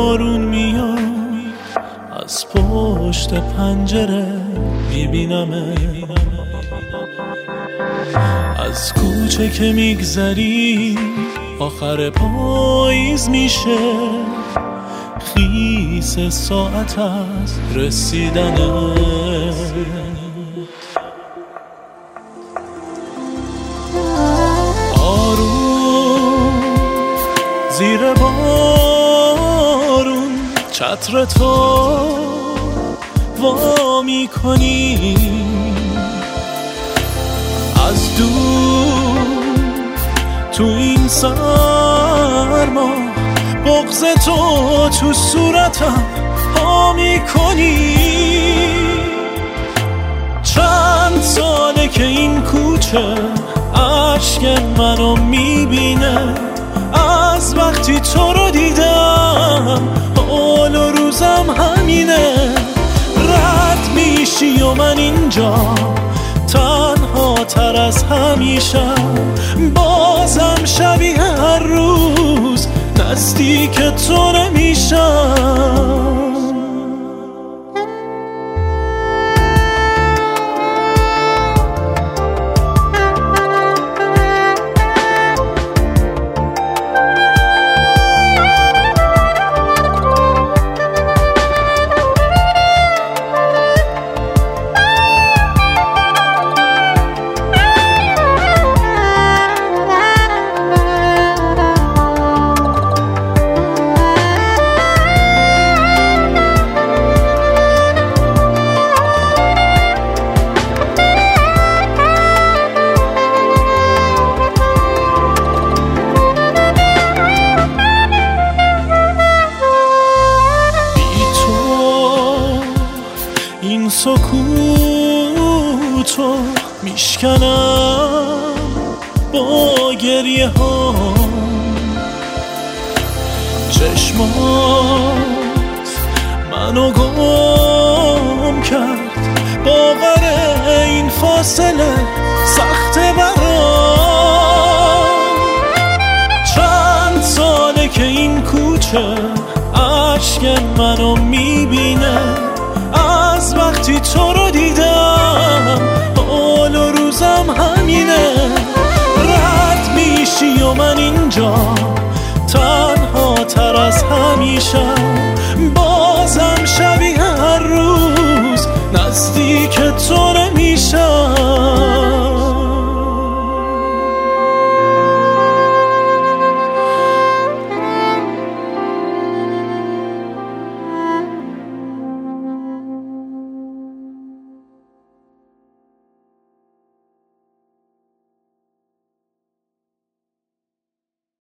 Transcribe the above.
بارون میاد از پشت پنجره میبینمه، از کوچه که میگذری آخر پاییز میشه، خیس ساعت از رسیدنه. آروم زیر بارون چتر تو وا میکنی، از دور تو این سرما بغض تو صورتم ها میکنی. چند ساله که این کوچه اشک منو میبینه، از وقتی تو رو دیدم حال و روزم همینه. رد میشی و من اینجا تنها تر از همیشه، بازم شبیه هر روز نزدیک تو نمیشم. این سکوتو میشکنم با گریه ها، چشمات منو گم کرد، باور این فاصله سخت برام. چند ساله که این کوچه اشک منو میبینه، از وقتی تو رو دیدم حال و روزم همینه. رد میشی و من اینجا